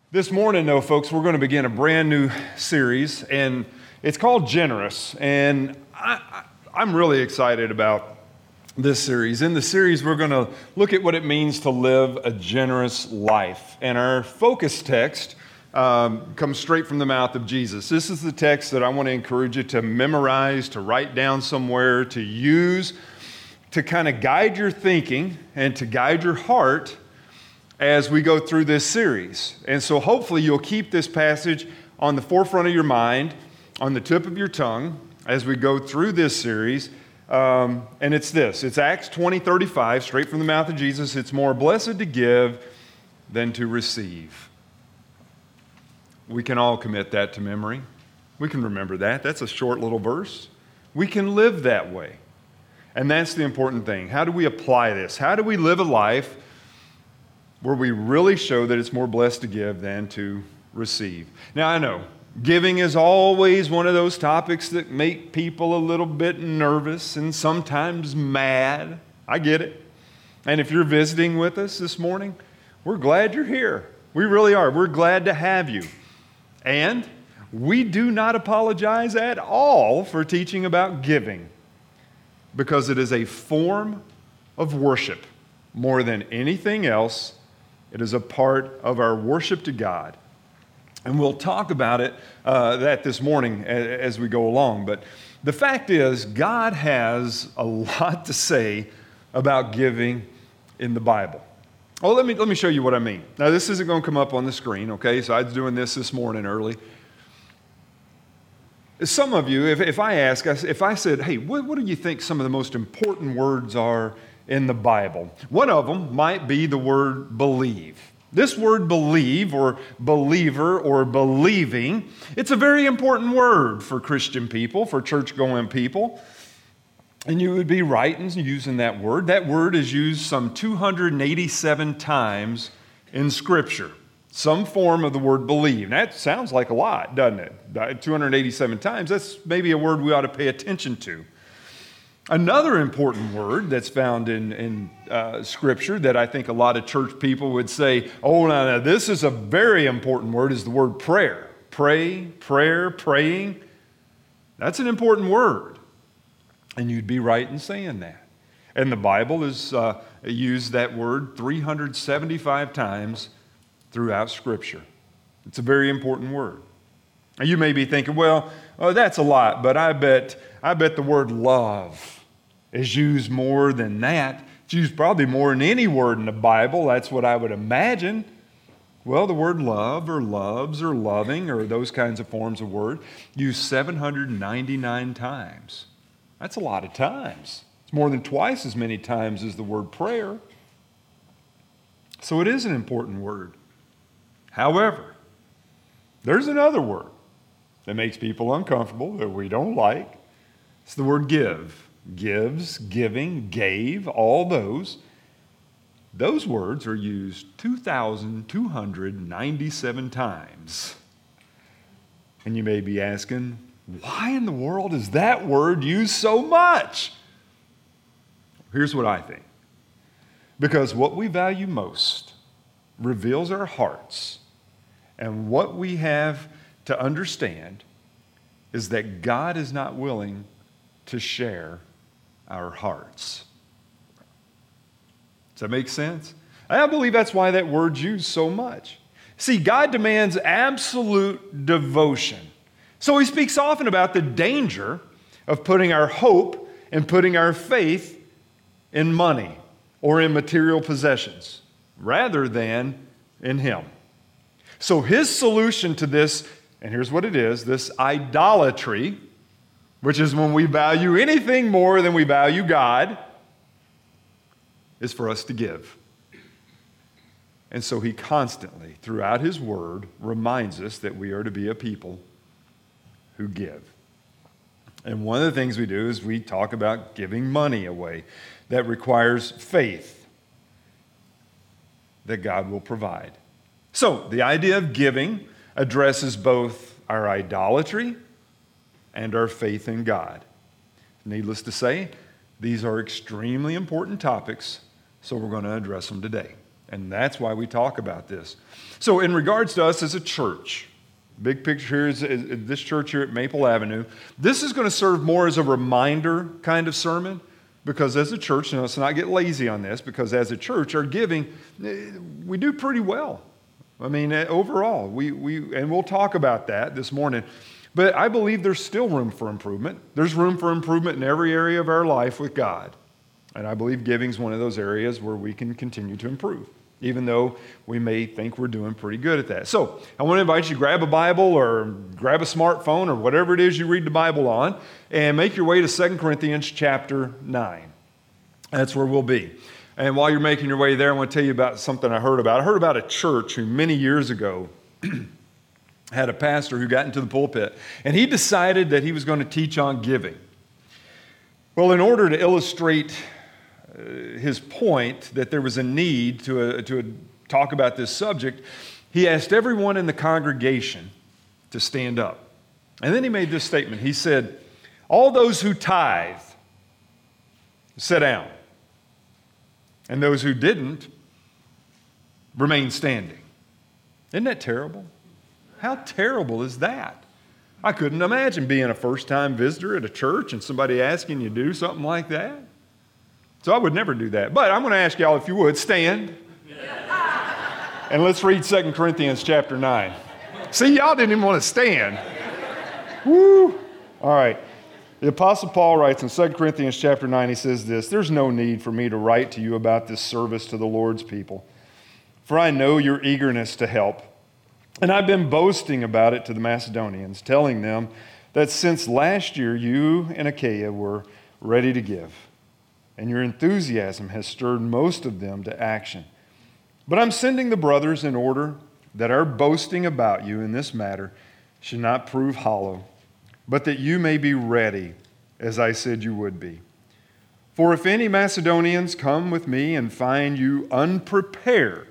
This morning, though, folks, we're going to begin a brand new series, and it's called Generous. And I'm really excited about this series. In the series, we're going to look at what it means to live a generous life. And our focus text comes straight from the mouth of Jesus. This is the text that I want to encourage you to memorize, to write down somewhere, to use, to kind of guide your thinking and to guide your heart as we go through this series. And so hopefully you'll keep this passage on the forefront of your mind, on the tip of your tongue, as we go through this series. And it's this. It's Acts 20:35, straight from the mouth of Jesus. It's more blessed to give than to receive. We can all commit that to memory. We can remember that. That's a short little verse. We can live that way. And that's the important thing. How do we apply this? How do we live a life where we really show that it's more blessed to give than to receive? Now, I know giving is always one of those topics that make people a little bit nervous and sometimes mad. I get it. And if you're visiting with us this morning, we're glad you're here. We really are. We're glad to have you. And we do not apologize at all for teaching about giving, because it is a form of worship more than anything else. It is a part of our worship to God. And we'll talk about it that this morning as we go along. But the fact is, God has a lot to say about giving in the Bible. Oh, let me show you what I mean. Now, this isn't going to come up on the screen, okay? So I was doing this morning early. Some of you, if I said, hey, what do you think some of the most important words are in the Bible? One of them might be the word believe. This word believe, or believer, or believing, it's a very important word for Christian people, for church-going people. And you would be right in using that word. That word is used some 287 times in Scripture. Some form of the word believe. That sounds like a lot, doesn't it? 287 times, that's maybe a word we ought to pay attention to. Another important word that's found in Scripture that I think a lot of church people would say, oh, no, this is a very important word, is the word prayer. Pray, prayer, praying. That's an important word. And you'd be right in saying that. And the Bible has used that word 375 times throughout Scripture. It's a very important word. And you may be thinking, well, that's a lot, but I bet the word love is used more than that. It's used probably more than any word in the Bible. That's what I would imagine. Well, the word love or loves or loving or those kinds of forms of word used 799 times. That's a lot of times. It's more than twice as many times as the word prayer. So it is an important word. However, there's another word that makes people uncomfortable that we don't like. It's the word give. Gives, giving, gave, all those. Those words are used 2,297 times. And you may be asking, why in the world is that word used so much? Here's what I think. Because what we value most reveals our hearts. And what we have to understand is that God is not willing to share our hearts. Does that make sense? I believe that's why that word's used so much. See, God demands absolute devotion. So he speaks often about the danger of putting our hope and putting our faith in money or in material possessions rather than in him. So his solution to this, and here's what it is, this idolatry, which is when we value anything more than we value God, is for us to give. And so he constantly, throughout his word, reminds us that we are to be a people who give. And one of the things we do is we talk about giving money away. That requires faith that God will provide. So the idea of giving addresses both our idolatry and our faith in God. Needless to say, these are extremely important topics, so we're going to address them today. And that's why we talk about this. So in regards to us as a church, big picture here is this church here at Maple Avenue. This is going to serve more as a reminder kind of sermon, because as a church, let's not get lazy on this, because as a church, our giving, we do pretty well. I mean, overall, and we'll talk about that this morning. But I believe there's still room for improvement. There's room for improvement in every area of our life with God. And I believe giving is one of those areas where we can continue to improve, even though we may think we're doing pretty good at that. So I want to invite you to grab a Bible or grab a smartphone or whatever it is you read the Bible on and make your way to 2 Corinthians chapter 9. That's where we'll be. And while you're making your way there, I want to tell you about something I heard about. I heard about a church who many years ago had a pastor who got into the pulpit, and he decided that he was going to teach on giving. Well, in order to illustrate his point that there was a need to talk about this subject, he asked everyone in the congregation to stand up. And then he made this statement. He said, "All those who tithe, sit down. And those who didn't, remain standing." Isn't that terrible? How terrible is that? I couldn't imagine being a first-time visitor at a church and somebody asking you to do something like that. So I would never do that. But I'm going to ask y'all, if you would, stand. And let's read 2 Corinthians chapter 9. See, y'all didn't even want to stand. Woo! All right. The Apostle Paul writes in 2 Corinthians chapter 9, he says this, "There's no need for me to write to you about this service to the Lord's people, for I know your eagerness to help. And I've been boasting about it to the Macedonians, telling them that since last year you in Achaia were ready to give, and your enthusiasm has stirred most of them to action. But I'm sending the brothers in order that our boasting about you in this matter should not prove hollow, but that you may be ready, as I said you would be. For if any Macedonians come with me and find you unprepared,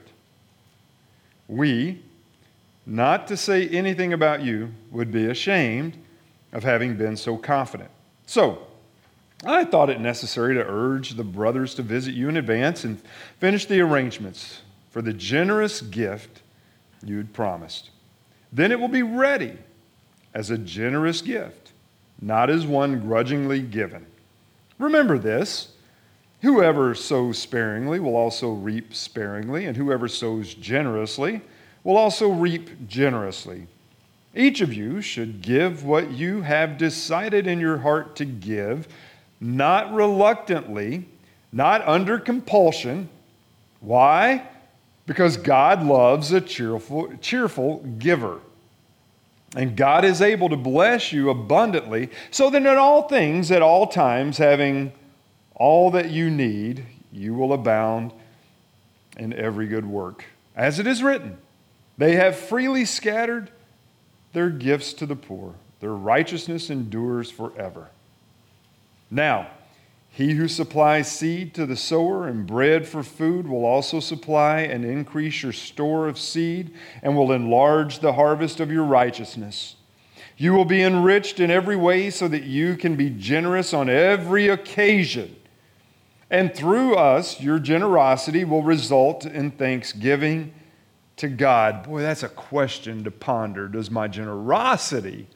we, not to say anything about you, would be ashamed of having been so confident. So I thought it necessary to urge the brothers to visit you in advance and finish the arrangements for the generous gift you'd promised. Then it will be ready as a generous gift, not as one grudgingly given. Remember this, whoever sows sparingly will also reap sparingly, and whoever sows generously will also reap generously. Each of you should give what you have decided in your heart to give, not reluctantly, not under compulsion." Why? Because God loves a cheerful giver. And God is able to bless you abundantly, so that in all things, at all times, having all that you need, you will abound in every good work. As it is written, they have freely scattered their gifts to the poor. Their righteousness endures forever. Now, he who supplies seed to the sower and bread for food will also supply and increase your store of seed and will enlarge the harvest of your righteousness. You will be enriched in every way so that you can be generous on every occasion. And through us, your generosity will result in thanksgiving to God. Boy, that's a question to ponder. Does my generosity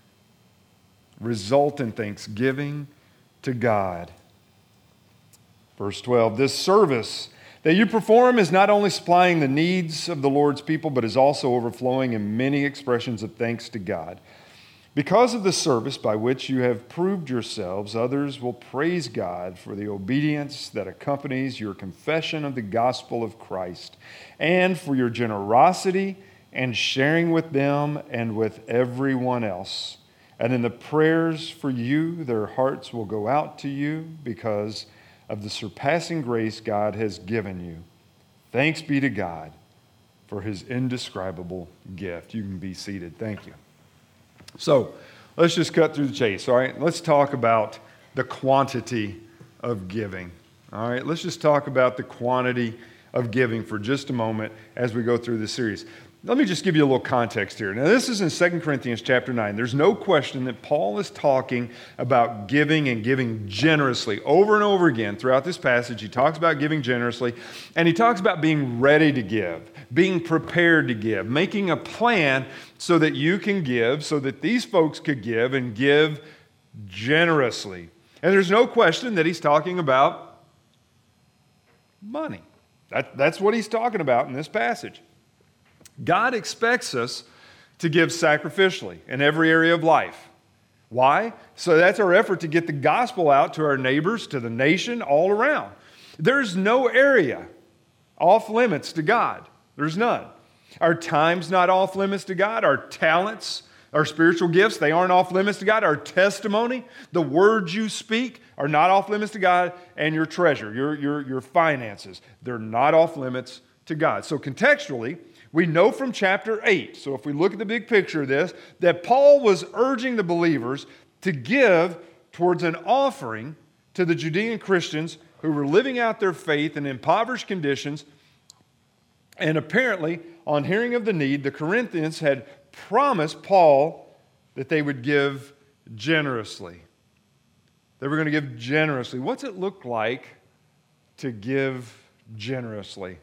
result in thanksgiving to God? Verse 12, this service that you perform is not only supplying the needs of the Lord's people, but is also overflowing in many expressions of thanks to God. Because of the service by which you have proved yourselves, others will praise God for the obedience that accompanies your confession of the gospel of Christ, and for your generosity and sharing with them and with everyone else. And in the prayers for you, their hearts will go out to you because of the surpassing grace God has given you. Thanks be to God for his indescribable gift. You can be seated. Thank you. So let's just cut through the chase, all right? Let's talk about the quantity of giving, all right? Let's just talk about the quantity of giving for just a moment as we go through this series. let me just give you a little context here. Now, this is in 2 Corinthians chapter 9. There's no question that Paul is talking about giving and giving generously. Over and over again throughout this passage, he talks about giving generously, and he talks about being ready to give, being prepared to give, making a plan so that you can give, so that these folks could give and give generously. And there's no question that he's talking about money. That's what he's talking about in this passage. God expects us to give sacrificially in every area of life. Why? So that's our effort to get the gospel out to our neighbors, to the nation, all around. There's no area off limits to God. There's none. Our time's not off limits to God. Our talents, our spiritual gifts, they aren't off limits to God. Our testimony, the words you speak are not off limits to God. And your treasure, your finances, they're not off limits to God. So contextually, we know from chapter 8, so if we look at the big picture of this, that Paul was urging the believers to give towards an offering to the Judean Christians who were living out their faith in impoverished conditions. And apparently, on hearing of the need, the Corinthians had promised Paul that they would give generously. They were going to give generously. What's it look like to give generously?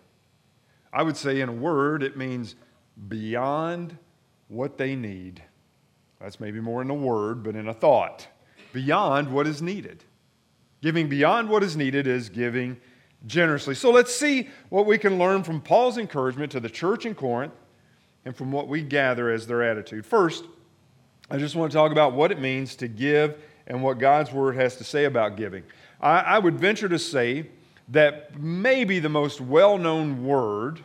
I would say in a word, it means beyond what they need. That's maybe more in a word, but in a thought. Beyond what is needed. Giving beyond what is needed is giving generously. So let's see what we can learn from Paul's encouragement to the church in Corinth and from what we gather as their attitude. First, I just want to talk about what it means to give and what God's Word has to say about giving. I would venture to say that maybe the most well-known word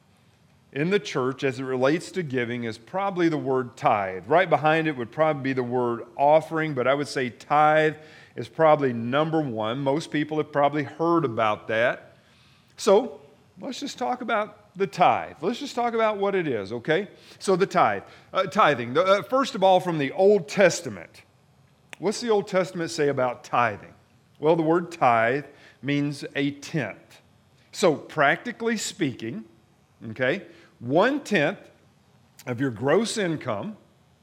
in the church as it relates to giving is probably the word tithe. Right behind it would probably be the word offering, but I would say tithe is probably number one. Most people have probably heard about that. So let's just talk about the tithe. Let's just talk about what it is, okay? So the tithe. Tithing. First of all, from the Old Testament. What's the Old Testament say about tithing? Well, the word tithe means a tenth. So practically speaking, okay, 1/10 of your gross income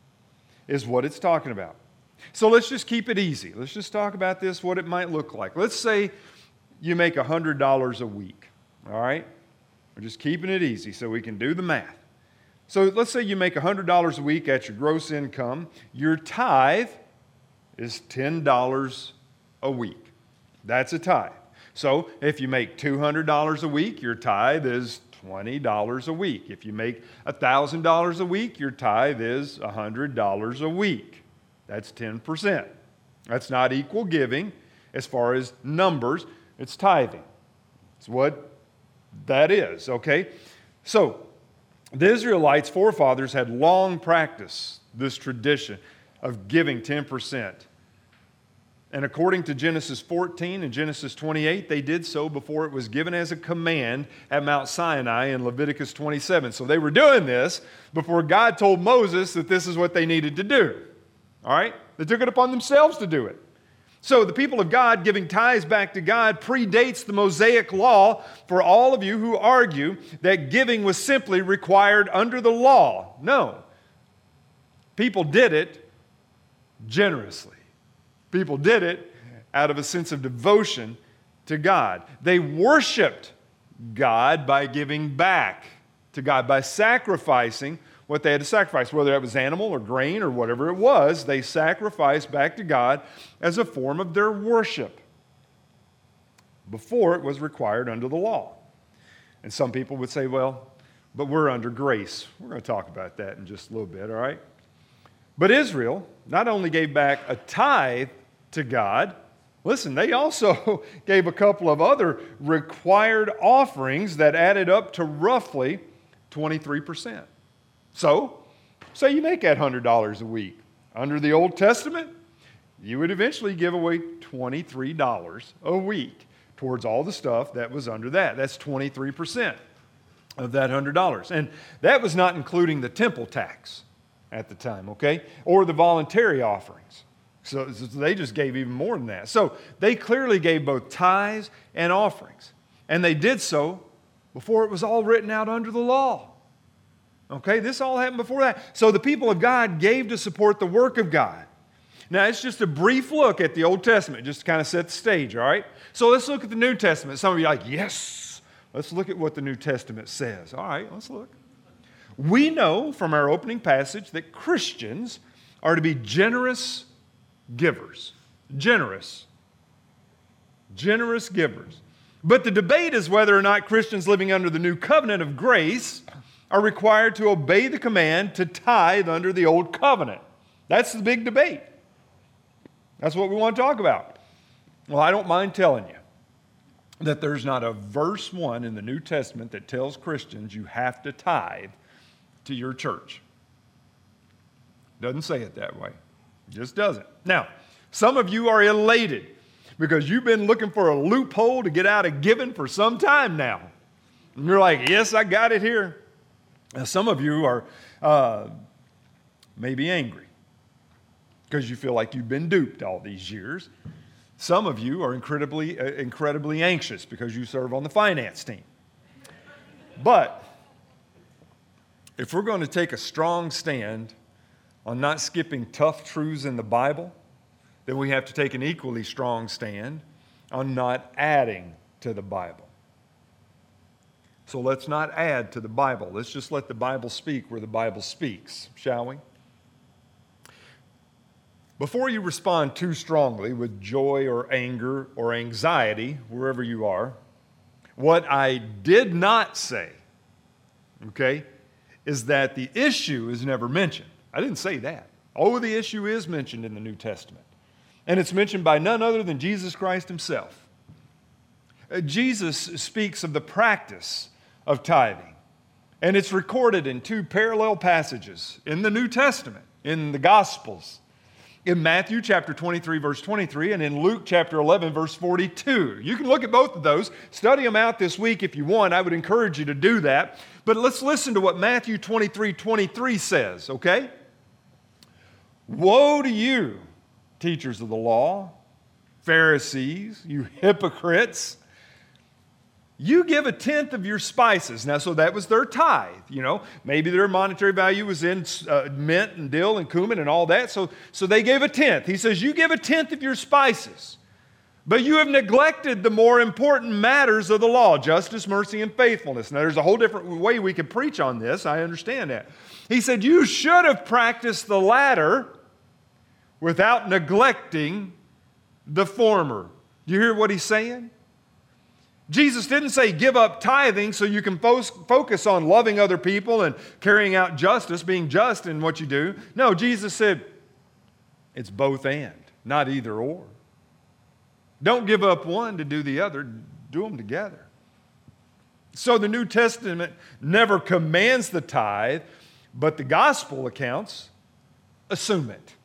is what it's talking about. So let's just keep it easy. Let's just talk about this, what it might look like. Let's say you make $100 a week, all right? We're just keeping it easy so we can do the math. So let's say you make $100 a week at your gross income. Your tithe is $10 a week. That's a tithe. So if you make $200 a week, your tithe is $20 a week. If you make $1,000 a week, your tithe is $100 a week. That's 10%. That's not equal giving as far as numbers. It's tithing. It's what that is, okay? So the Israelites' forefathers had long practiced this tradition of giving 10%. And according to Genesis 14 and Genesis 28, they did so before it was given as a command at Mount Sinai in Leviticus 27. So they were doing this before God told Moses that this is what they needed to do. All right? They took it upon themselves to do it. So the people of God giving tithes back to God predates the Mosaic law for all of you who argue that giving was simply required under the law. No. People did it generously. People did it out of a sense of devotion to God. They worshiped God by giving back to God, by sacrificing what they had to sacrifice, whether that was animal or grain or whatever it was. They sacrificed back to God as a form of their worship before it was required under the law. And some people would say, well, but we're under grace. We're going to talk about that in just a little bit, all right? But Israel not only gave back a tithe to God, listen, they also gave a couple of other required offerings that added up to roughly 23%. So, say you make that $100 a week. Under the Old Testament, you would eventually give away $23 a week towards all the stuff that was under that. That's 23% of that $100. And that was not including the temple tax at the time, okay? Or the voluntary offerings. So they just gave even more than that. So they clearly gave both tithes and offerings. And they did so before it was all written out under the law. Okay, this all happened before that. So the people of God gave to support the work of God. Now, it's just a brief look at the Old Testament, just to kind of set the stage, all right? So let's look at the New Testament. Some of you are like, yes, let's look at what the New Testament says. All right, let's look. We know from our opening passage that Christians are to be generous givers. Generous givers. But the debate is whether or not Christians living under the new covenant of grace are required to obey the command to tithe under the old covenant. That's the big debate. That's what we want to talk about. Well, I don't mind telling you that there's not a verse 1 in the New Testament that tells Christians you have to tithe to your church. Doesn't say it that way. It just doesn't. Now, some of you are elated because you've been looking for a loophole to get out of giving for some time now. And you're like, yes, I got it here. Now, some of you are maybe angry because you feel like you've been duped all these years. Some of you are incredibly anxious because you serve on the finance team. But if we're going to take a strong stand on not skipping tough truths in the Bible, then we have to take an equally strong stand on not adding to the Bible. So let's not add to the Bible. Let's just let the Bible speak where the Bible speaks, shall we? Before you respond too strongly with joy or anger or anxiety, wherever you are, what I did not say, okay, is that the issue is never mentioned. I didn't say that. Oh, the issue is mentioned in the New Testament. And it's mentioned by none other than Jesus Christ himself. Jesus speaks of the practice of tithing. And it's recorded in 2 parallel passages in the New Testament, in the Gospels. In Matthew chapter 23, verse 23, and in Luke chapter 11, verse 42. You can look at both of those. Study them out this week if you want. I would encourage you to do that. But let's listen to what Matthew 23, 23 says, okay? Woe to you, teachers of the law, Pharisees, you hypocrites. You give 1/10 of your spices. Now, so that was their tithe, Maybe their monetary value was in mint and dill and cumin and all that. So they gave 1/10. He says, you give 1/10 of your spices, but you have neglected the more important matters of the law, justice, mercy, and faithfulness. Now, there's a whole different way we could preach on this. I understand that. He said, you should have practiced the latter without neglecting the former. Do you hear what he's saying? Jesus didn't say give up tithing so you can focus on loving other people and carrying out justice, being just in what you do. No, Jesus said it's both and, not either or. Don't give up one to do the other. Do them together. So the New Testament never commands the tithe, but the gospel accounts assume it.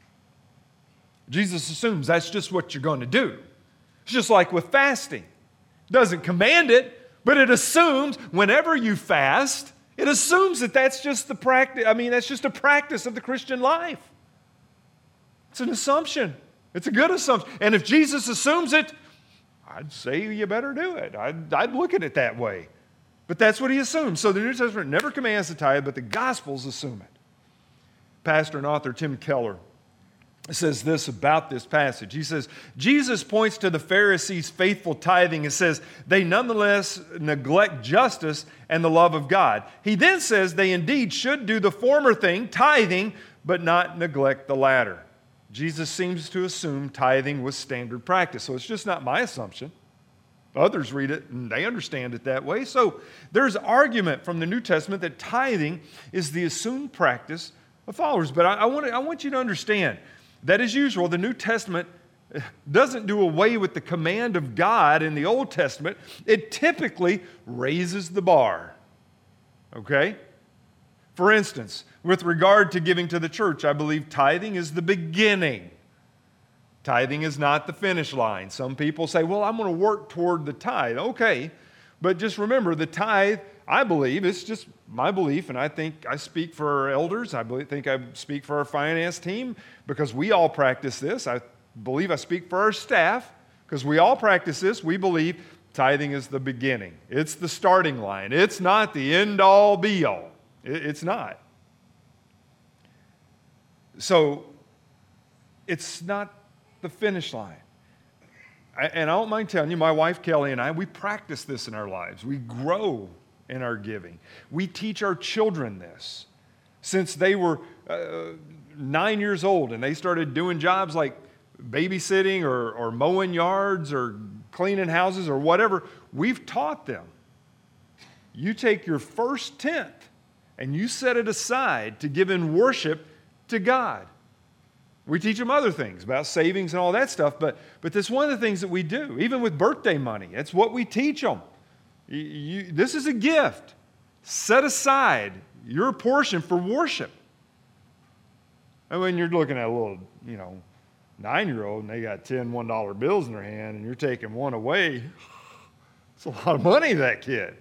Jesus assumes that's just what you're going to do. It's just like with fasting. Doesn't command it, but it assumes whenever you fast, it assumes that that's just the practice. That's just a practice of the Christian life. It's an assumption. It's a good assumption. And if Jesus assumes it, I'd say you better do it. I'd look at it that way. But that's what he assumes. So the New Testament never commands the tithe, but the Gospels assume it. Pastor and author Tim Keller says this about this passage. He says, Jesus points to the Pharisees' faithful tithing and says, they nonetheless neglect justice and the love of God. He then says they indeed should do the former thing, tithing, but not neglect the latter. Jesus seems to assume tithing was standard practice. So it's just not my assumption. Others read it and they understand it that way. So there's argument from the New Testament that tithing is the assumed practice of followers. But I want you to understand that, as usual, the New Testament doesn't do away with the command of God in the Old Testament. It typically raises the bar. Okay? For instance, with regard to giving to the church, I believe tithing is the beginning. Tithing is not the finish line. Some people say, well, I'm going to work toward the tithe. Okay, but just remember, the tithe, I believe, it's just my belief, and I think I speak for our elders. I think I speak for our finance team because we all practice this. I believe I speak for our staff because we all practice this. We believe tithing is the beginning. It's the starting line. It's not the end-all, be-all. It's not. So it's not the finish line. And I don't mind telling you, my wife Kelly and I, we practice this in our lives. We grow in our giving. We teach our children this. Since they were 9 years old and they started doing jobs like babysitting or mowing yards or cleaning houses or whatever, we've taught them. You take your first tenth and you set it aside to give in worship to God. We teach them other things about savings and all that stuff, but that's one of the things that we do, even with birthday money. It's what we teach them. This is a gift. Set aside your portion for worship. And when you're looking at a little, 9-year-old and they got 10 $1 bills in their hand and you're taking one away, it's a lot of money to that kid.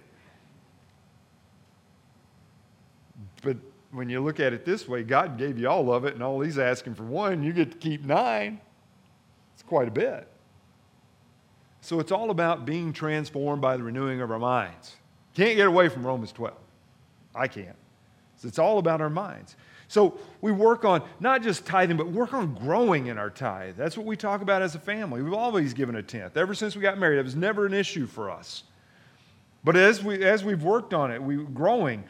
But when you look at it this way, God gave you all of it, and all He's asking for one, you get to keep 9. It's quite a bit. So it's all about being transformed by the renewing of our minds. Can't get away from Romans 12. I can't. So it's all about our minds. So we work on not just tithing, but work on growing in our tithe. That's what we talk about as a family. We've always given a tenth. Ever since we got married, it was never an issue for us. But as we've worked on it, we're growing.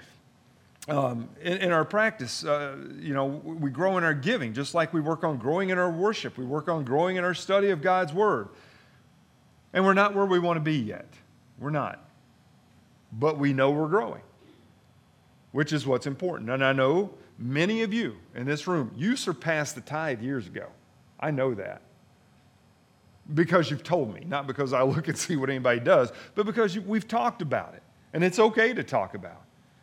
In our practice, we grow in our giving, just like we work on growing in our worship. We work on growing in our study of God's Word. And we're not where we want to be yet. We're not. But we know we're growing, which is what's important. And I know many of you in this room, you surpassed the tithe years ago. I know that. Because you've told me, not because I look and see what anybody does, but because we've talked about it. And it's okay to talk about it.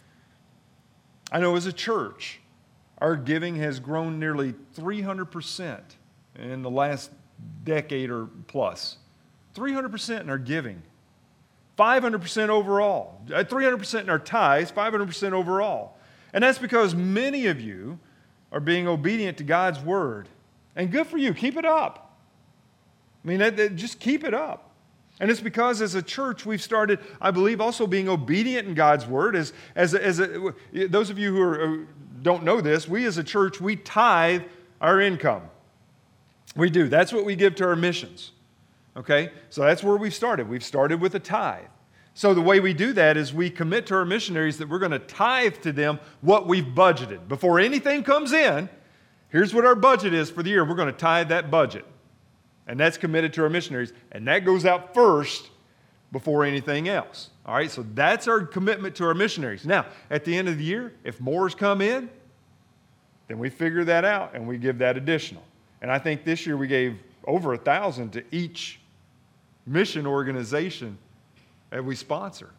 I know as a church, our giving has grown nearly 300% in the last decade or plus. 300% in our giving. 500% overall. 300% in our tithes, 500% overall. And that's because many of you are being obedient to God's Word. And good for you. Keep it up. I mean, just keep it up. And it's because as a church we've started, I believe, also being obedient in God's Word. Those of you who don't know this, we as a church, we tithe our income. We do. That's what we give to our missions. Okay? So that's where we've started. We've started with a tithe. So the way we do that is we commit to our missionaries that we're going to tithe to them what we've budgeted. Before anything comes in, here's what our budget is for the year. We're going to tithe that budget. And that's committed to our missionaries. And that goes out first before anything else. All right, so that's our commitment to our missionaries. Now, at the end of the year, if more's come in, then we figure that out and we give that additional. And I think this year we gave over $1,000 to each mission organization that we sponsor.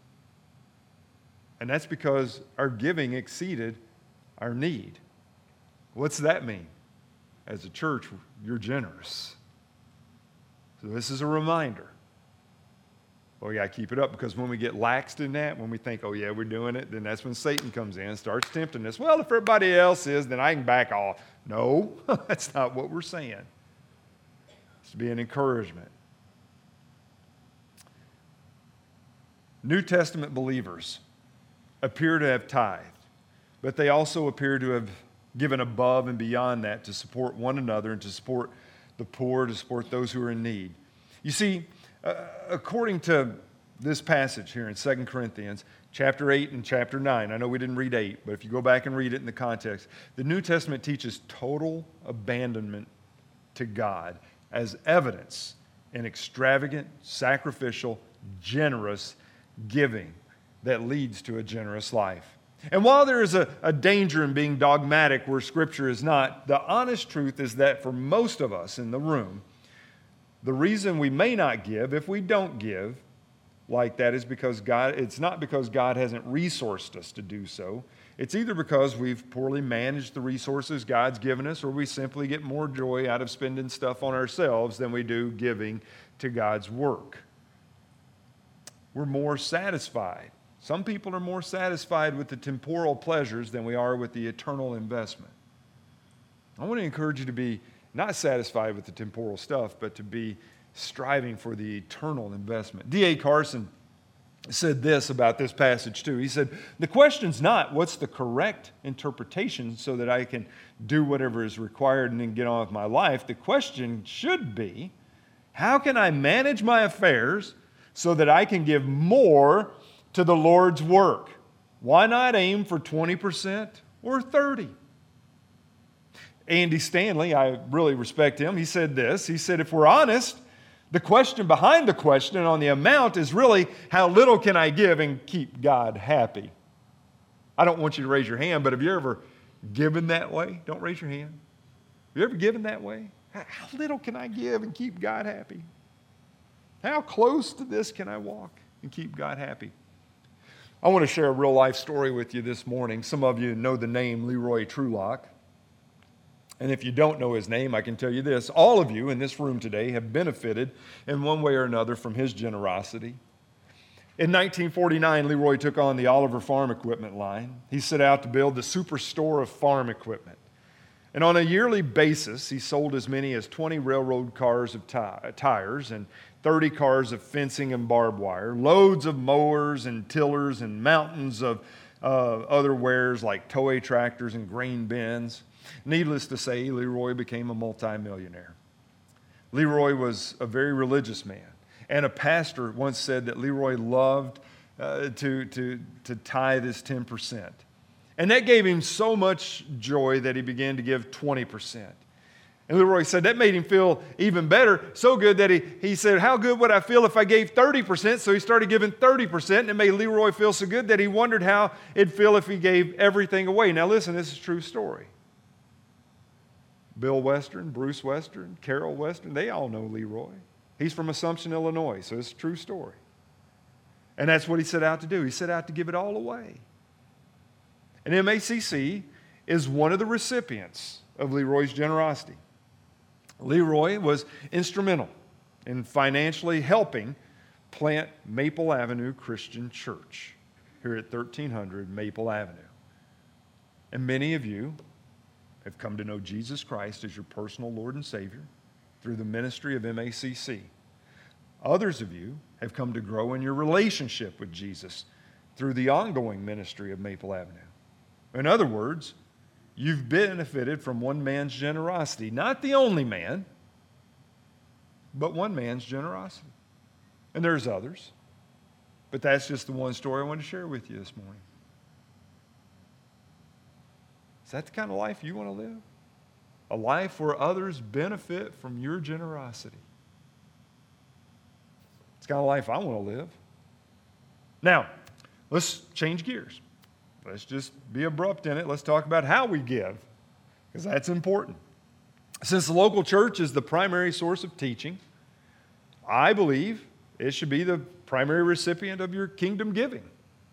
And that's because our giving exceeded our need. What's that mean? As a church, you're generous. So this is a reminder. Well, we got to keep it up, because when we get laxed in that, when we think, oh yeah, we're doing it, then that's when Satan comes in and starts tempting us. Well, if everybody else is, then I can back off. No, that's not what we're saying. It's to be an encouragement. New Testament believers appear to have tithed, but they also appear to have given above and beyond that to support one another and to support the poor, to support those who are in need. You see, according to this passage here in 2 Corinthians, chapter 8 and chapter 9, I know we didn't read 8, but if you go back and read it in the context, the New Testament teaches total abandonment to God as evidence in extravagant, sacrificial, generous giving that leads to a generous life. And while there is a danger in being dogmatic where Scripture is not, the honest truth is that for most of us in the room, the reason we may not give, if we don't give like that, is because it's not because God hasn't resourced us to do so. It's either because we've poorly managed the resources God's given us, or we simply get more joy out of spending stuff on ourselves than we do giving to God's work. We're more satisfied. Some people are more satisfied with the temporal pleasures than we are with the eternal investment. I want to encourage you to be not satisfied with the temporal stuff, but to be striving for the eternal investment. D.A. Carson said this about this passage too. He said, the question's not what's the correct interpretation so that I can do whatever is required and then get on with my life. The question should be, how can I manage my affairs so that I can give more to the Lord's work? Why not aim for 20% or 30%? Andy Stanley, I really respect him, he said this. He said, if we're honest, the question behind the question on the amount is really, how little can I give and keep God happy? I don't want you to raise your hand, but have you ever given that way? Don't raise your hand. Have you ever given that way? How little can I give and keep God happy? How close to this can I walk and keep God happy? I want to share a real life story with you this morning. Some of you know the name Leroy Trulock. And if you don't know his name, I can tell you this. All of you in this room today have benefited in one way or another from his generosity. In 1949, Leroy took on the Oliver Farm Equipment line. He set out to build the superstore of farm equipment. And on a yearly basis, he sold as many as 20 railroad cars of tires and 30 cars of fencing and barbed wire, loads of mowers and tillers and mountains of other wares like Toei tractors and grain bins. Needless to say, Leroy became a multimillionaire. Leroy was a very religious man, and a pastor once said that Leroy loved to tithe his 10%. And that gave him so much joy that he began to give 20%. And Leroy said that made him feel even better, so good that he said, how good would I feel if I gave 30%? So he started giving 30%, and it made Leroy feel so good that he wondered how it'd feel if he gave everything away. Now listen, this is a true story. Bill Western, Bruce Western, Carol Western, they all know Leroy. He's from Assumption, Illinois, so it's a true story. And that's what he set out to do. He set out to give it all away. And MACC is one of the recipients of Leroy's generosity. Leroy was instrumental in financially helping plant Maple Avenue Christian Church here at 1300 Maple Avenue. And many of you have come to know Jesus Christ as your personal Lord and Savior through the ministry of MACC. Others of you have come to grow in your relationship with Jesus through the ongoing ministry of Maple Avenue. In other words, you've benefited from one man's generosity. Not the only man, but one man's generosity. And there's others. But that's just the one story I want to share with you this morning. Is that the kind of life you want to live? A life where others benefit from your generosity. It's the kind of life I want to live. Now, let's change gears. Let's just be abrupt in it. Let's talk about how we give, because that's important. Since the local church is the primary source of teaching, I believe it should be the primary recipient of your kingdom giving.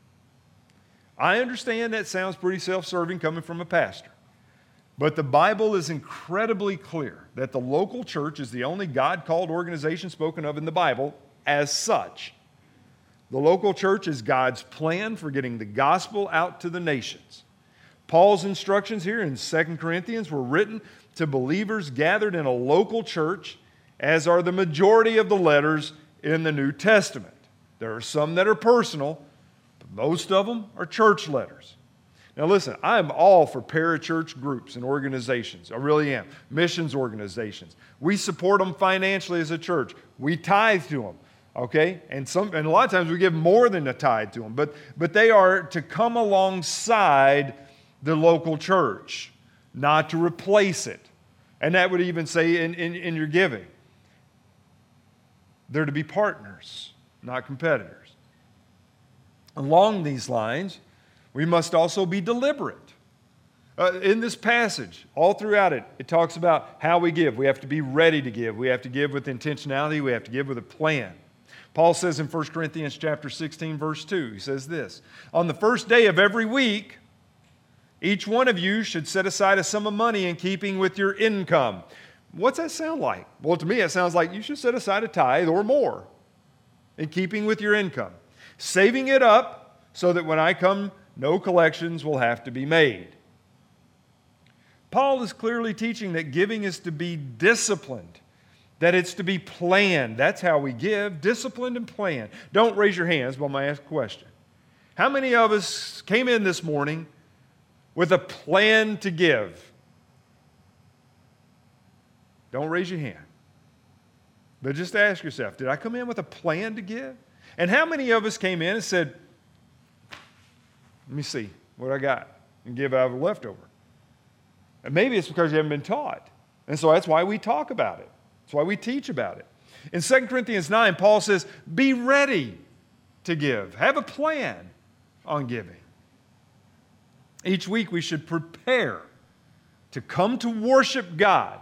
I understand that sounds pretty self-serving coming from a pastor, but the Bible is incredibly clear that the local church is the only God-called organization spoken of in the Bible as such. The local church is God's plan for getting the gospel out to the nations. Paul's instructions here in 2 Corinthians were written to believers gathered in a local church, as are the majority of the letters in the New Testament. There are some that are personal, but most of them are church letters. Now listen, I'm all for parachurch groups and organizations. I really am. Missions organizations. We support them financially as a church. We tithe to them. Okay, and a lot of times we give more than a tithe to them, but they are to come alongside the local church, not to replace it. And that would even say in your giving. They're to be partners, not competitors. Along these lines, we must also be deliberate. In this passage, all throughout it, it talks about how we give. We have to be ready to give. We have to give with intentionality. We have to give with a plan. Paul says in 1 Corinthians chapter 16, verse 2, he says this, on the first day of every week, each one of you should set aside a sum of money in keeping with your income. What's that sound like? Well, to me, it sounds like you should set aside a tithe or more in keeping with your income, saving it up so that when I come, no collections will have to be made. Paul is clearly teaching that giving is to be disciplined. that it's to be planned. That's how we give, disciplined and planned. Don't raise your hands, but I'm going to ask a question. How many of us came in this morning with a plan to give? Don't raise your hand. But just ask yourself, did I come in with a plan to give? And how many of us came in and said, let me see what I got and give out of the leftover? And maybe it's because you haven't been taught. And so that's why we talk about it. That's why we teach about it. In 2 Corinthians 9, Paul says, be ready to give. Have a plan on giving. Each week we should prepare to come to worship God.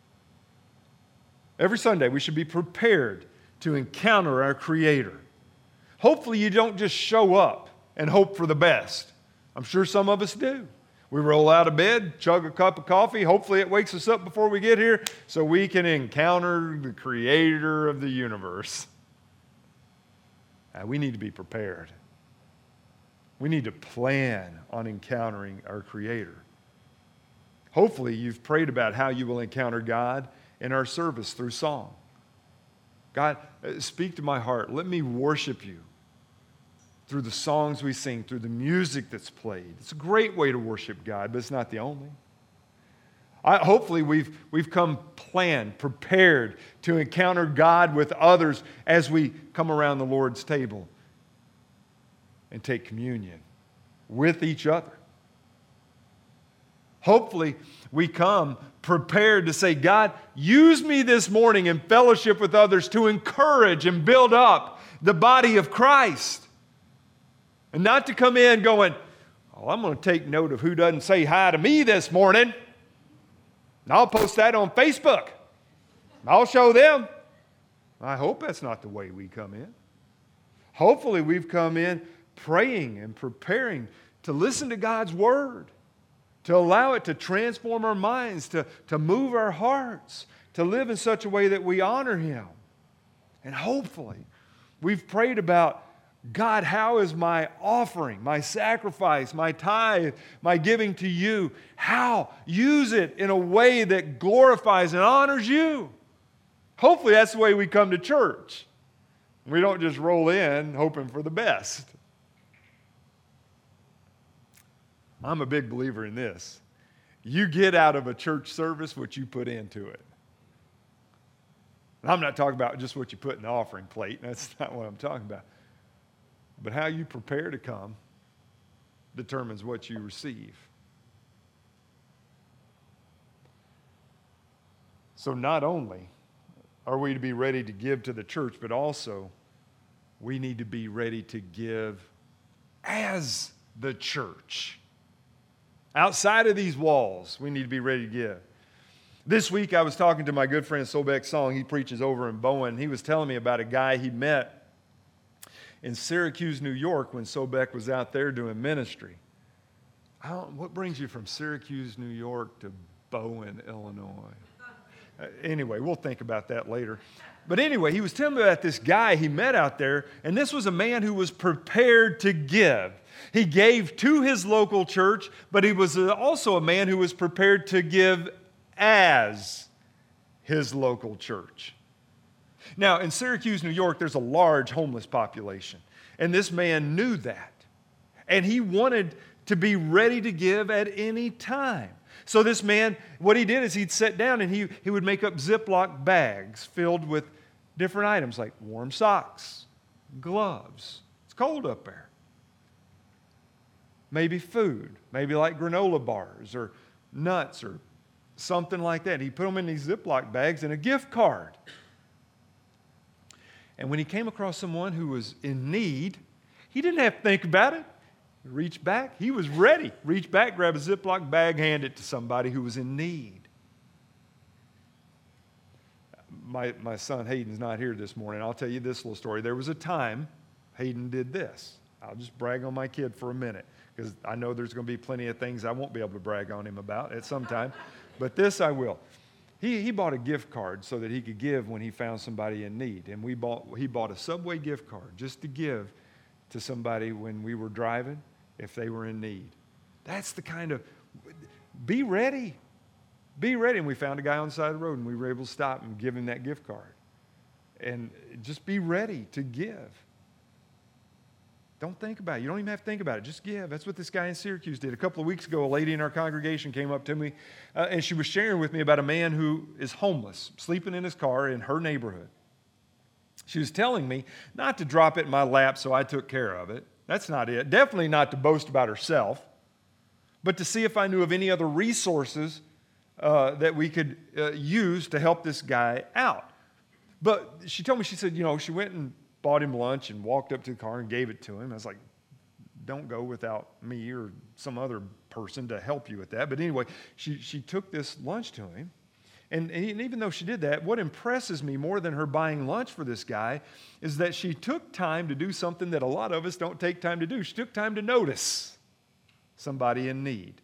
Every Sunday we should be prepared to encounter our Creator. Hopefully you don't just show up and hope for the best. I'm sure some of us do. We roll out of bed, chug a cup of coffee. Hopefully it wakes us up before we get here so we can encounter the Creator of the universe. We need to be prepared. We need to plan on encountering our Creator. Hopefully you've prayed about how you will encounter God in our service through song. God, speak to my heart. Let me worship you through the songs we sing, through the music that's played. It's a great way to worship God, but it's not the only. Hopefully we've come planned, prepared to encounter God with others as we come around the Lord's table and take communion with each other. Hopefully we come prepared to say, God, use me this morning in fellowship with others to encourage and build up the body of Christ. And not to come in going, oh, I'm going to take note of who doesn't say hi to me this morning. And I'll post that on Facebook. I'll show them. I hope that's not the way we come in. Hopefully we've come in praying and preparing to listen to God's Word, to allow it to transform our minds, to move our hearts, to live in such a way that we honor Him. And hopefully we've prayed about, God, how is my offering, my sacrifice, my tithe, my giving to you? How? Use it in a way that glorifies and honors you. Hopefully that's the way we come to church. We don't just roll in hoping for the best. I'm a big believer in this. You get out of a church service what you put into it. And I'm not talking about just what you put in the offering plate. That's not what I'm talking about. But how you prepare to come determines what you receive. So not only are we to be ready to give to the church, but also we need to be ready to give as the church. Outside of these walls, we need to be ready to give. This week I was talking to my good friend Sobek Song. He preaches over in Bowen. He was telling me about a guy he met in Syracuse, New York, when Sobek was out there doing ministry. What brings you from Syracuse, New York to Bowen, Illinois? Anyway, we'll think about that later. But anyway, he was telling me about this guy he met out there, and this was a man who was prepared to give. He gave to his local church, but he was also a man who was prepared to give as his local church. Now, in Syracuse, New York, there's a large homeless population, and this man knew that, and he wanted to be ready to give at any time. So this man, what he did is he'd sit down and he would make up Ziploc bags filled with different items like warm socks, gloves. It's cold up there. Maybe food, maybe like granola bars or nuts or something like that. He'd put them in these Ziploc bags and a gift card. And when he came across someone who was in need, he didn't have to think about it. He reached back. He was ready. Reach back, grab a Ziploc bag, hand it to somebody who was in need. My son Hayden's not here this morning. I'll tell you this little story. There was a time Hayden did this. I'll just brag on my kid for a minute because I know there's going to be plenty of things I won't be able to brag on him about at some time. But this I will. He bought a gift card so that he could give when he found somebody in need. And he bought a Subway gift card just to give to somebody when we were driving if they were in need. That's the kind of, be ready. Be ready. And we found a guy on the side of the road, and we were able to stop and give him that gift card. And just be ready to give. Don't think about it. You don't even have to think about it. Just give. That's what this guy in Syracuse did. A couple of weeks ago, a lady in our congregation came up to me, and she was sharing with me about a man who is homeless, sleeping in his car in her neighborhood. She was telling me not to drop it in my lap, so I took care of it. That's not it. Definitely not to boast about herself, but to see if I knew of any other resources that we could use to help this guy out. But she told me, she said, she went and bought him lunch and walked up to the car and gave it to him. I was like, don't go without me or some other person to help you with that. But anyway, she took this lunch to him. And even though she did that, what impresses me more than her buying lunch for this guy is that she took time to do something that a lot of us don't take time to do. She took time to notice somebody in need.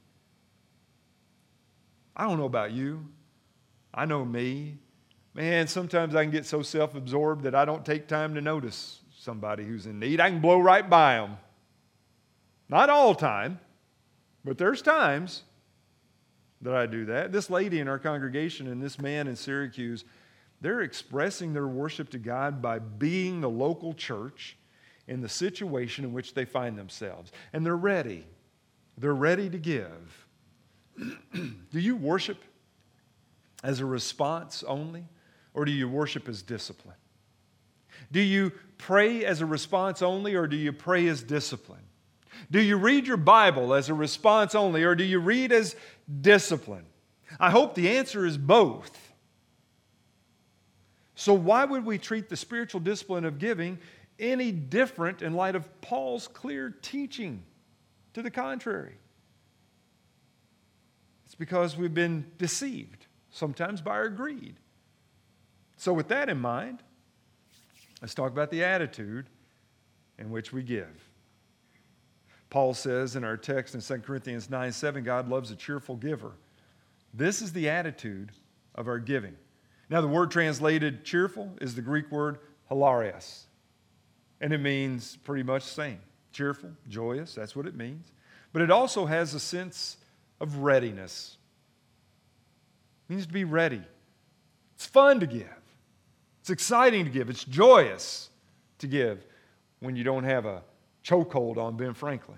I don't know about you. I know me. Man, sometimes I can get so self-absorbed that I don't take time to notice somebody who's in need. I can blow right by them. Not all the time, but there's times that I do that. This lady in our congregation and this man in Syracuse, they're expressing their worship to God by being the local church in the situation in which they find themselves. And they're ready. They're ready to give. Do you worship as a response only? Or do you worship as discipline? Do you pray as a response only, or do you pray as discipline? Do you read your Bible as a response only, or do you read as discipline? I hope the answer is both. So why would we treat the spiritual discipline of giving any different in light of Paul's clear teaching to the contrary? It's because we've been deceived, sometimes by our greed. So with that in mind, let's talk about the attitude in which we give. Paul says in our text in 2 Corinthians 9:7, God loves a cheerful giver. This is the attitude of our giving. Now, the word translated cheerful is the Greek word hilarious. And it means pretty much the same. Cheerful, joyous, that's what it means. But it also has a sense of readiness. It means to be ready. It's fun to give. It's exciting to give. It's joyous to give when you don't have a chokehold on Ben Franklin.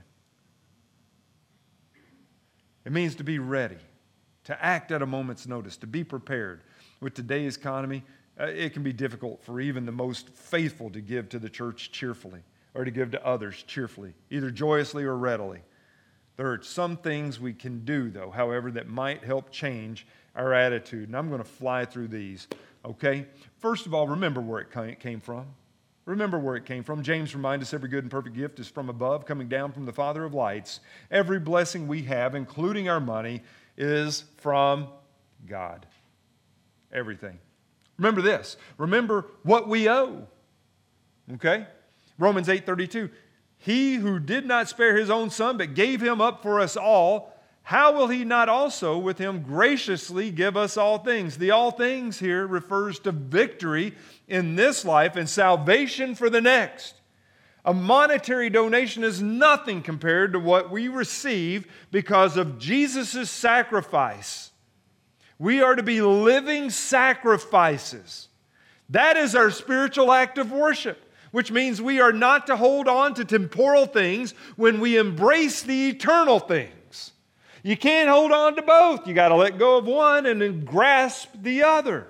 It means to be ready, to act at a moment's notice, to be prepared. With today's economy, it can be difficult for even the most faithful to give to the church cheerfully or to give to others cheerfully, either joyously or readily. There are some things we can do, though, however, that might help change our attitude. And I'm going to fly through these, okay? First of all, remember where it came from. Remember where it came from. James reminds us every good and perfect gift is from above, coming down from the Father of lights. Every blessing we have, including our money, is from God. Everything. Remember this. Remember what we owe. Okay? Romans 8:32. He who did not spare his own son, but gave him up for us all, how will he not also with him graciously give us all things? The all things here refers to victory in this life and salvation for the next. A monetary donation is nothing compared to what we receive because of Jesus' sacrifice. We are to be living sacrifices. That is our spiritual act of worship, which means we are not to hold on to temporal things when we embrace the eternal things. You can't hold on to both. You got to let go of one and then grasp the other.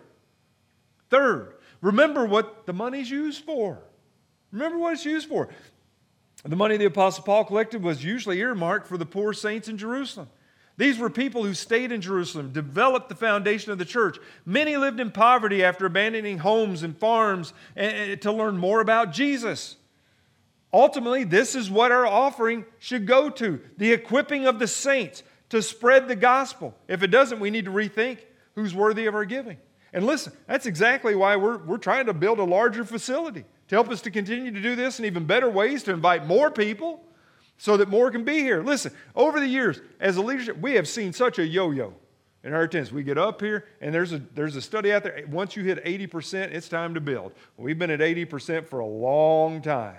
Third, remember what the money's used for. Remember what it's used for. The money the Apostle Paul collected was usually earmarked for the poor saints in Jerusalem. These were people who stayed in Jerusalem, developed the foundation of the church. Many lived in poverty after abandoning homes and farms to learn more about Jesus. Ultimately, this is what our offering should go to, the equipping of the saints to spread the gospel. If it doesn't, we need to rethink who's worthy of our giving. And listen, that's exactly why we're trying to build a larger facility to help us to continue to do this in even better ways, to invite more people so that more can be here. Listen, over the years, as a leadership, we have seen such a yo-yo in our attendance. We get up here, and there's a study out there. Once you hit 80%, it's time to build. We've been at 80% for a long time,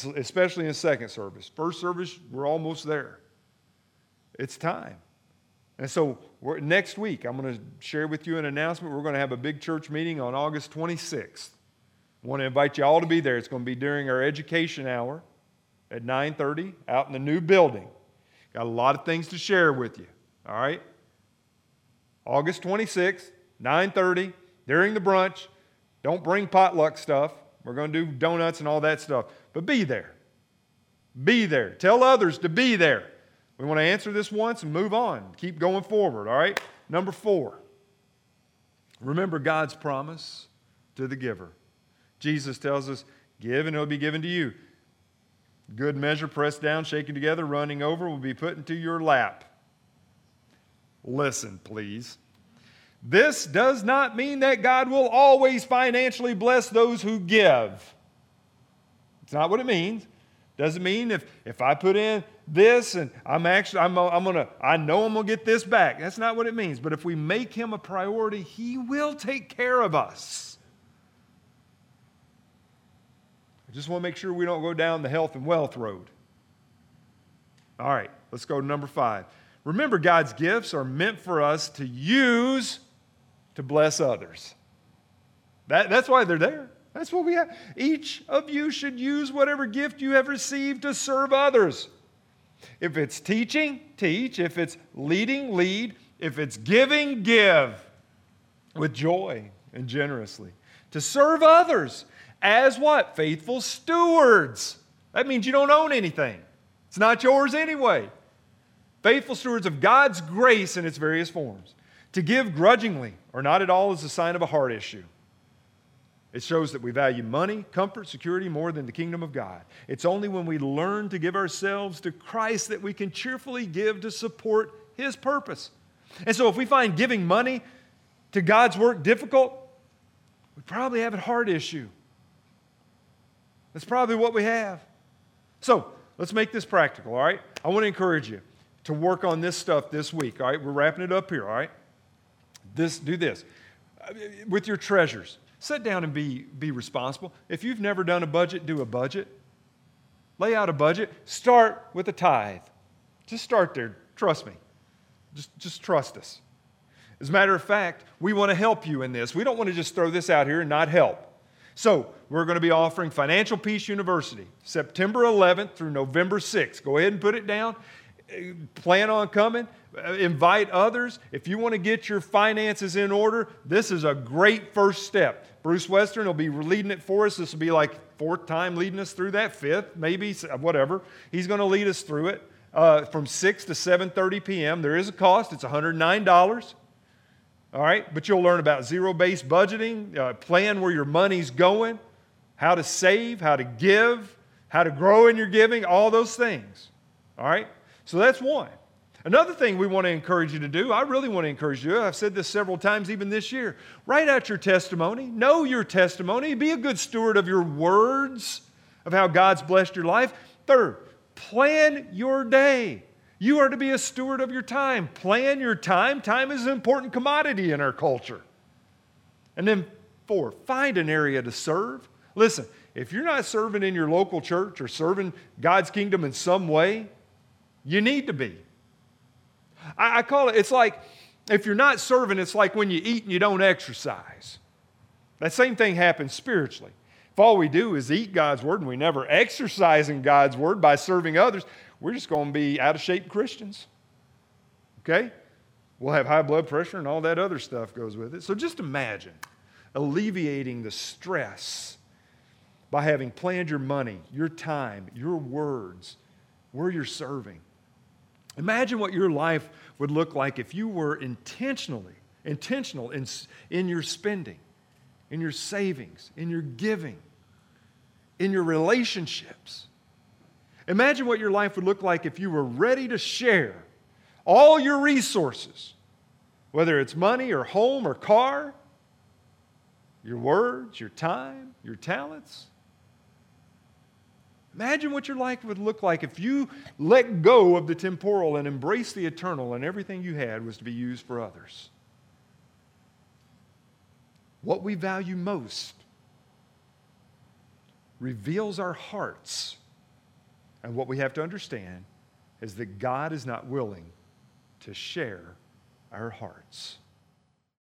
especially in second service. First service, we're almost there. It's time. And so next week, I'm going to share with you an announcement. We're going to have a big church meeting on August 26th. I want to invite you all to be there. It's going to be during our education hour at 9:30 out in the new building. Got a lot of things to share with you, all right? August 26th, 9:30, during the brunch. Don't bring potluck stuff. We're going to do donuts and all that stuff. But be there. Be there. Tell others to be there. We want to answer this once and move on. Keep going forward, all right? Number 4. Remember God's promise to the giver. Jesus tells us, give and it will be given to you. Good measure, pressed down, shaken together, running over, will be put into your lap. Listen, please. This does not mean that God will always financially bless those who give. It's not what it means. Doesn't mean if I put in this and I know I'm gonna get this back. That's not what it means. But if we make Him a priority, He will take care of us. I just want to make sure we don't go down the health and wealth road. All right, let's go to number 5. Remember, God's gifts are meant for us to use to bless others. That's why they're there. That's what we have. Each of you should use whatever gift you have received to serve others. If it's teaching, teach. If it's leading, lead. If it's giving, give with joy and generously. To serve others as what? Faithful stewards. That means you don't own anything. It's not yours anyway. Faithful stewards of God's grace in its various forms. To give grudgingly or not at all is a sign of a heart issue. It shows that we value money, comfort, security more than the kingdom of God. It's only when we learn to give ourselves to Christ that we can cheerfully give to support His purpose. And so if we find giving money to God's work difficult, we probably have a heart issue. That's probably what we have. So let's make this practical, all right? I want to encourage you to work on this stuff this week, all right? We're wrapping it up here, all right? Do this. With your treasures. Sit down and be responsible. If you've never done a budget, do a budget. Lay out a budget. Start with a tithe. Just start there. Trust me. Just trust us. As a matter of fact, we want to help you in this. We don't want to just throw this out here and not help. So we're going to be offering Financial Peace University, September 11th through November 6th. Go ahead and put it down. Plan on coming. Invite others. If you want to get your finances in order, this is a great first step. Bruce Western will be leading it for us. This will be like 4th time leading us through that, 5th, maybe, whatever. He's going to lead us through it from 6 to 7:30 p.m. There is a cost. It's $109. All right, but you'll learn about zero-based budgeting, plan where your money's going, how to save, how to give, how to grow in your giving, all those things. All right, so that's one. Another thing we want to encourage you to do, I really want to encourage you, I've said this several times even this year, write out your testimony, know your testimony, be a good steward of your words, of how God's blessed your life. Third, plan your day. You are to be a steward of your time. Plan your time. Time is an important commodity in our culture. And then 4, find an area to serve. Listen, if you're not serving in your local church or serving God's kingdom in some way, you need to be. I call it, it's like, if you're not serving, it's like when you eat and you don't exercise. That same thing happens spiritually. If all we do is eat God's word and we never exercise in God's word by serving others, we're just going to be out of shape Christians. Okay? We'll have high blood pressure and all that other stuff goes with it. So just imagine alleviating the stress by having planned your money, your time, your words, where you're serving. Imagine what your life would look like if you were intentional in your spending, in your savings, in your giving, in your relationships. Imagine what your life would look like if you were ready to share all your resources, whether it's money or home or car, your words, your time, your talents. Imagine what your life would look like if you let go of the temporal and embrace the eternal and everything you had was to be used for others. What we value most reveals our hearts. And what we have to understand is that God is not willing to share our hearts.